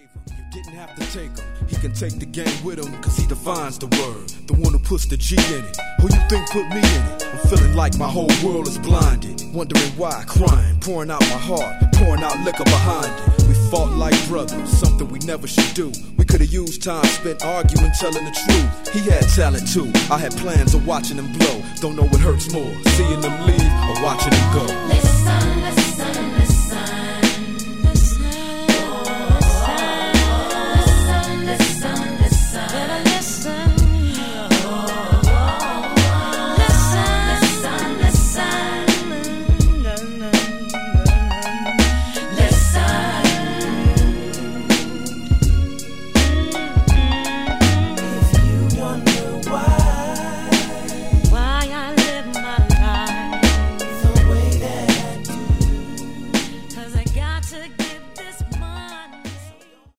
You didn't have to take him. He can take the game with him, cause he defines the word. The one who puts the G in it. Who you think put me in it? I'm feeling like my whole world is blinded. Wondering why, crying, pouring out my heart, pouring out liquor behind it. We fought like brothers, something we never should do. We could've used time spent arguing, telling the truth. He had talent too, I had plans of watching him blow. Don't know what hurts more, seeing them leave or watching him go. Listen, listen.